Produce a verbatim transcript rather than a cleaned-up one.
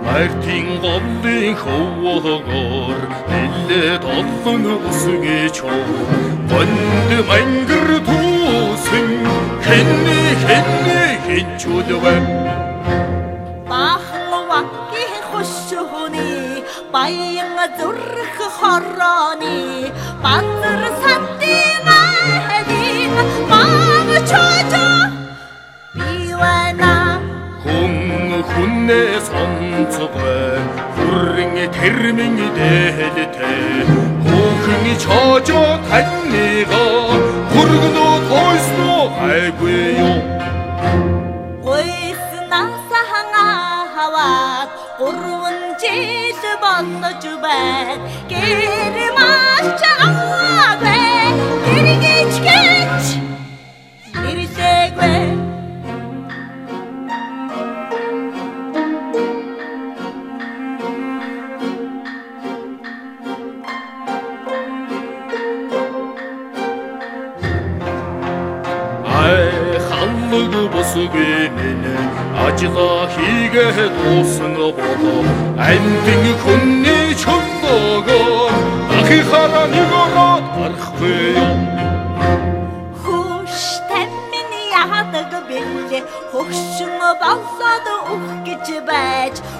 Артын голын хөвөөгөр нэлээд олон үсгэж гонд мангар туусан хэнни хэнни хинчүүдвэ бахлавагийн хошууны баян зүрх хорооны базар сандын хайдын багчаа бивана хүннээ сонцгой хүрэн тэрмэн дээлтэй хүүхэн чожо таньныга хүргэнөө тойсноо хайгүй юу гойснаса хаваад гурван жил болж байг гэр маш аваагүй гэргийч гэж ирсэгүй халлаг босгүй минь ажлаа хийгээд дууссан болоо амьтан хүнний чөлөөгөө ахихаараа нэг ороод гарахгүй юу хүштэй минь яадаг бэлээ хөгшин болоод өөх гэж байж